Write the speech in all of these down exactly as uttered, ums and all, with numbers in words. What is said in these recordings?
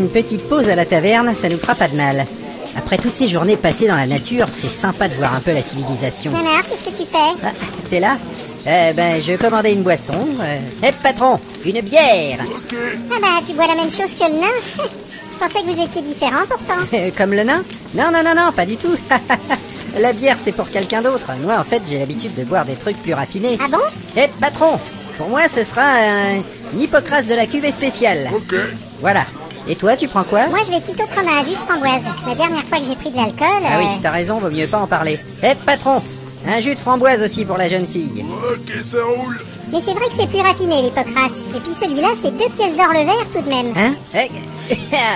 petite pause à la taverne, ça nous fera pas de mal. Après toutes ces journées passées dans la nature, c'est sympa de voir un peu la civilisation. Alors, qu'est-ce que tu fais? Ah, t'es là? Euh, ben, je commandais une boisson. Euh... Eh, patron, une bière. Ok. Ah bah, tu bois la même chose que le nain. Je pensais que vous étiez différents pourtant. Euh, Comme le nain? Non, non, non, non, pas du tout. La bière, c'est pour quelqu'un d'autre. Moi, en fait, j'ai l'habitude de boire des trucs plus raffinés. Ah bon? Eh, patron, pour moi, ce sera un Hippocrate de la cuvée spéciale. Ok. Voilà. Et toi, tu prends quoi? Moi, je vais plutôt prendre un jus de framboise. La dernière fois que j'ai pris de l'alcool... Ah oui, euh, t'as raison, vaut mieux pas en parler. Eh, patron, un jus de framboise aussi pour la jeune fille. Ok, ça roule. Mais c'est vrai que c'est plus raffiné, l'hypocrase. Et puis celui-là, c'est deux pièces d'or le verre tout de même. Hein? Eh,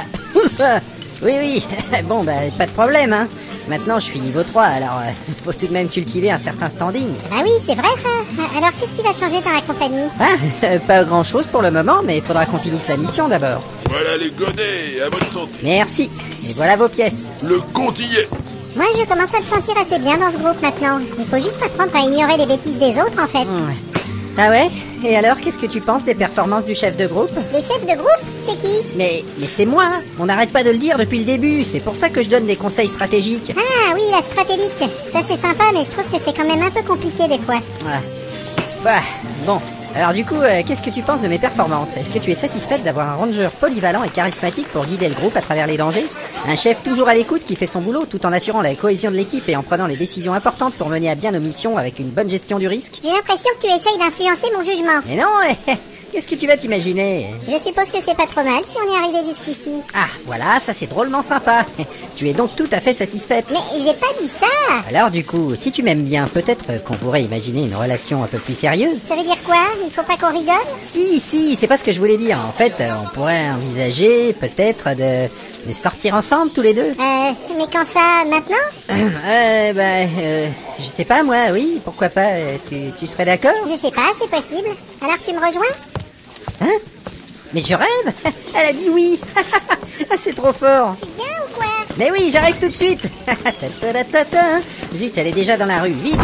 Oui, oui, bon, bah, pas de problème, hein. Maintenant, je suis niveau trois, alors euh, faut tout de même cultiver un certain standing. Bah oui, c'est vrai ça. Alors, qu'est-ce qui va changer dans la compagnie? Ah, euh, pas grand-chose pour le moment, mais il faudra qu'on finisse la mission d'abord. Voilà les godets, à votre santé. Merci, et voilà vos pièces. Le compte y est. Moi, je commence à me sentir assez bien dans ce groupe maintenant. Il faut juste apprendre à ignorer les bêtises des autres, en fait. Hmm. Ah ouais? Et alors, qu'est-ce que tu penses des performances du chef de groupe? Le chef de groupe, c'est qui? Mais, mais c'est moi, on n'arrête pas de le dire depuis le début, c'est pour ça que je donne des conseils stratégiques. Ah oui, la stratégique. Ça, c'est sympa, mais je trouve que c'est quand même un peu compliqué des fois. Ah. Bah, bon. Alors du coup, euh, qu'est-ce que tu penses de mes performances? Est-ce que tu es satisfaite d'avoir un ranger polyvalent et charismatique pour guider le groupe à travers les dangers? Un chef toujours à l'écoute qui fait son boulot tout en assurant la cohésion de l'équipe et en prenant les décisions importantes pour mener à bien nos missions avec une bonne gestion du risque? J'ai l'impression que tu essayes d'influencer mon jugement. Mais non, qu'est-ce que tu vas t'imaginer? Je suppose que c'est pas trop mal si on est arrivé jusqu'ici. Ah, voilà, ça c'est drôlement sympa. Tu es donc tout à fait satisfaite. Mais j'ai pas dit ça. Alors du coup, si tu m'aimes bien, peut-être qu'on pourrait imaginer une relation un peu plus sérieuse? Ça veut dire quoi? Il faut pas qu'on rigole? Si, si, c'est pas ce que je voulais dire. En fait, euh, on pourrait envisager peut-être de, de sortir ensemble tous les deux. Euh, mais quand ça, maintenant? Euh, bah, euh, je sais pas moi, oui, pourquoi pas, euh, tu, tu serais d'accord? Je sais pas, c'est possible. Alors tu me rejoins? Hein? Mais je rêve? Elle a dit oui. Ah, c'est trop fort. Tu viens ou quoi? Mais oui, j'arrive tout de suite. Ta-ta-ta-ta-ta. Zut, elle est déjà dans la rue, vite.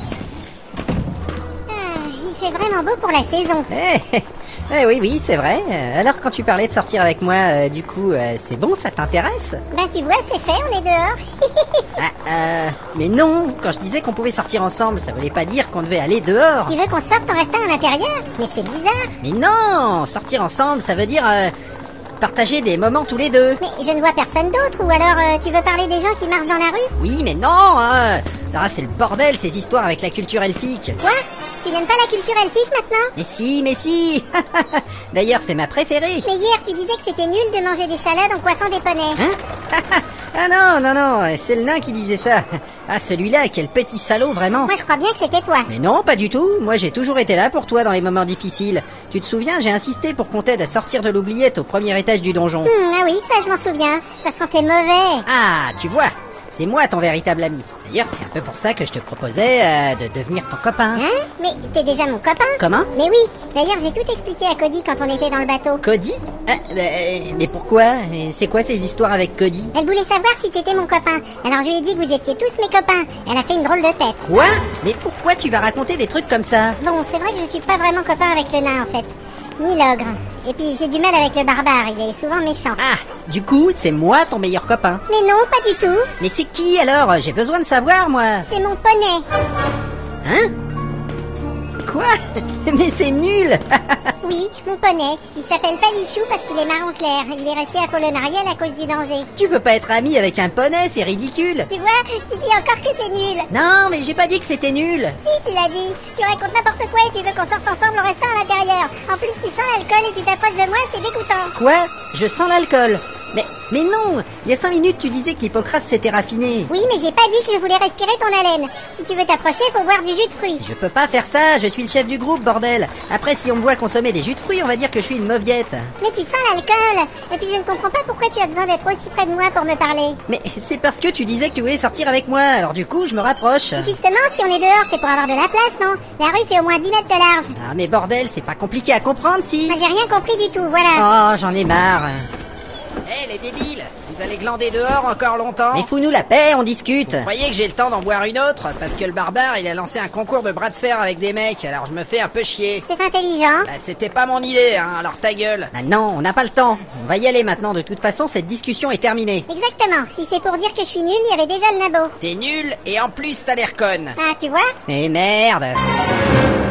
Ah, il fait vraiment beau pour la saison. Eh, eh oui, oui, c'est vrai. Alors quand tu parlais de sortir avec moi, euh, du coup, euh, c'est bon, ça t'intéresse? Ben tu vois, c'est fait, on est dehors. Ah, euh, mais non, quand je disais qu'on pouvait sortir ensemble, ça voulait pas dire qu'on devait aller dehors. Tu veux qu'on sorte en restant à l'intérieur? Mais c'est bizarre. Mais non, sortir ensemble, ça veut dire euh, partager des moments tous les deux. Mais je ne vois personne d'autre, ou alors euh, tu veux parler des gens qui marchent dans la rue? Oui, mais non, hein. Ah, c'est le bordel, ces histoires avec la culture elfique. Quoi? Tu n'aimes pas la culture elfique maintenant? Mais si, mais si. D'ailleurs, c'est ma préférée. Mais hier, tu disais que c'était nul de manger des salades en coiffant des poneys. Hein? Ah non, non, non, c'est le nain qui disait ça. Ah, celui-là, quel petit salaud, vraiment. Moi, je crois bien que c'était toi. Mais non, pas du tout. Moi, j'ai toujours été là pour toi dans les moments difficiles. Tu te souviens, j'ai insisté pour qu'on t'aide à sortir de l'oubliette au premier étage du donjon. Hmm, ah oui, ça, je m'en souviens. Ça sentait mauvais. Ah, tu vois, c'est moi ton véritable ami. D'ailleurs, c'est un peu pour ça que je te proposais euh, de devenir ton copain. Hein? Mais t'es déjà mon copain? Comment? Mais oui. D'ailleurs, j'ai tout expliqué à Cody quand on était dans le bateau. Cody? Ah, bah, mais pourquoi? C'est quoi ces histoires avec Cody? Elle voulait savoir si t'étais mon copain. Alors je lui ai dit que vous étiez tous mes copains. Elle a fait une drôle de tête. Quoi? Mais pourquoi tu vas raconter des trucs comme ça? Bon, c'est vrai que je suis pas vraiment copain avec le nain en fait. Ni l'ogre. Et puis j'ai du mal avec le barbare, il est souvent méchant. Ah, du coup, c'est moi ton meilleur copain. Mais non, pas du tout. Mais c'est qui alors? J'ai besoin de savoir, moi. C'est mon poney. Hein? Quoi? Mais c'est nul. Oui, mon poney. Il s'appelle Palichou parce qu'il est marron clair. Il est resté à Folonariel à cause du danger. Tu peux pas être ami avec un poney, c'est ridicule. Tu vois, tu dis encore que c'est nul. Non, mais j'ai pas dit que c'était nul. Si, tu l'as dit. Tu racontes n'importe quoi et tu veux qu'on sorte ensemble en restant à l'intérieur. En plus, tu sens l'alcool et tu t'approches de moi, c'est dégoûtant. Quoi? Je sens l'alcool. Mais, mais non. Il y a cinq minutes, tu disais que l'Hippocrate s'était raffiné. Oui, mais j'ai pas dit que je voulais respirer ton haleine. Si tu veux t'approcher, faut boire du jus de fruits. Je peux pas faire ça, je suis le chef du groupe, bordel. Après, si on me voit consommer des jus de fruits, on va dire que je suis une mauviette. Mais tu sens l'alcool. Et puis je ne comprends pas pourquoi tu as besoin d'être aussi près de moi pour me parler. Mais c'est parce que tu disais que tu voulais sortir avec moi, alors du coup, je me rapproche. Et justement, si on est dehors, c'est pour avoir de la place, non? La rue fait au moins dix mètres de large. Ah, mais bordel, c'est pas compliqué à comprendre, si. Moi, j'ai rien compris du tout, voilà. Oh, j'en ai marre. Hé, les débiles, vous Vous allez glander dehors encore longtemps? Mais fous-nous la paix, on discute. Vous croyez que j'ai le temps d'en boire une autre? Parce que le barbare, il a lancé un concours de bras de fer avec des mecs, alors je me fais un peu chier. C'est intelligent. Bah, c'était pas mon idée, hein, alors ta gueule. Maintenant, on n'a pas le temps. On va y aller maintenant, de toute façon, cette discussion est terminée. Exactement. Si c'est pour dire que je suis nulle, il y avait déjà le nabo. T'es nul, et en plus t'as l'air conne. Ah, tu vois? Et merde.